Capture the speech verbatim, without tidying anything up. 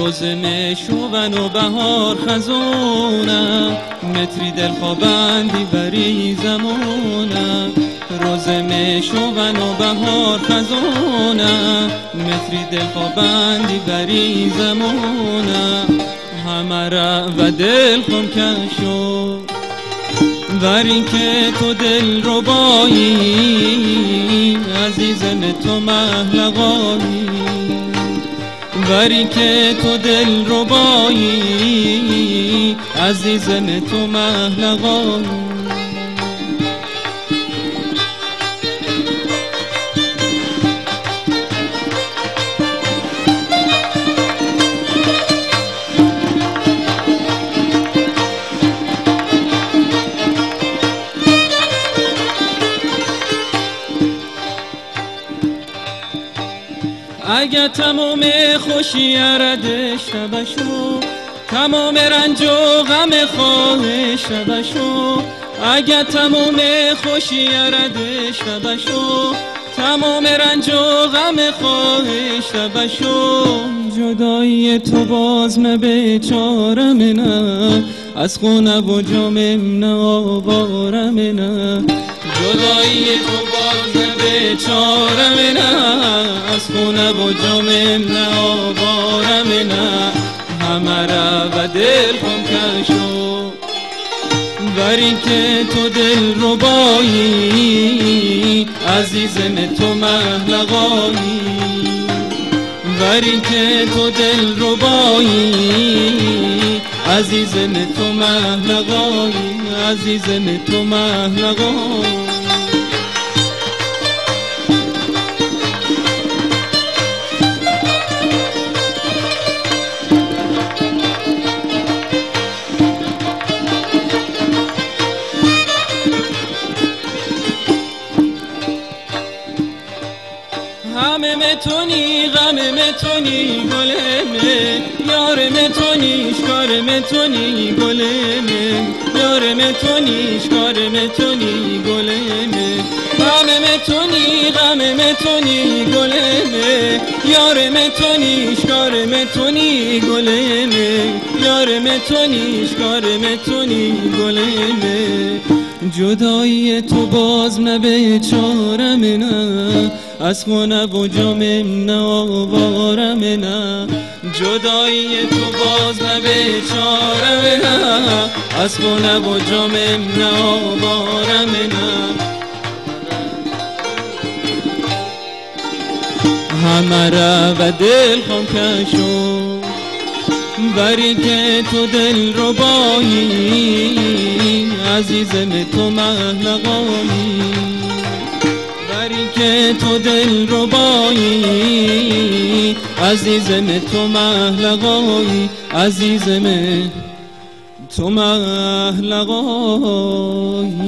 روز مشوون و بهار خزونه، متری دل خوابندی بری زمونه. روز مشوون و بهار خزونه، متری دل خوابندی بری زمونه. همه را و دل خم کشو بری که تو دل رو بایی، عزیزم تو محلقایی. بری که تو دل رو بایی، عزیزم تو محلقایی. اگه تمام خوشی ردش بشو، تمام رنج و غم خواهش بشو. اگه تمام خوشی ردش بشو، تمام رنج و غم خواهش بشو. جدایی تو باز نه بیچارم نه، از خونه و جامم نه آوارم نه. جدایی تو باز نه بیچارم نه، از خونه و جامم نه آوارم نه. همه را و دل خم کشو بری که تو دل رو بایی، عزیزم تو محلقایی. بری که تو دل رو بایی، عزیزم تو محلقایی، عزیزم تو محلقایی. همه متونی غم متونی گلمه، یار متونی شکار متونی گلمه، یار متونی شکار متونی گلمه. همه متونی غم متونی گلمه، یار متونی شکار متونی گلمه، یار متونی شکار متونی گلمه. جدایی تو باز نه بیچارم نه، از خونه و جامم نه آوارم نه. جدایی تو باز نه بیچارم نه، از خونه و جامم نه آوارم نه. همه را و دل خم کشو بری که تو دل رو بایی، عزیزم تو محلقایی. بری که تو دل رو بایی، عزیزم تو محلقایی، عزیزم تو محلقایی.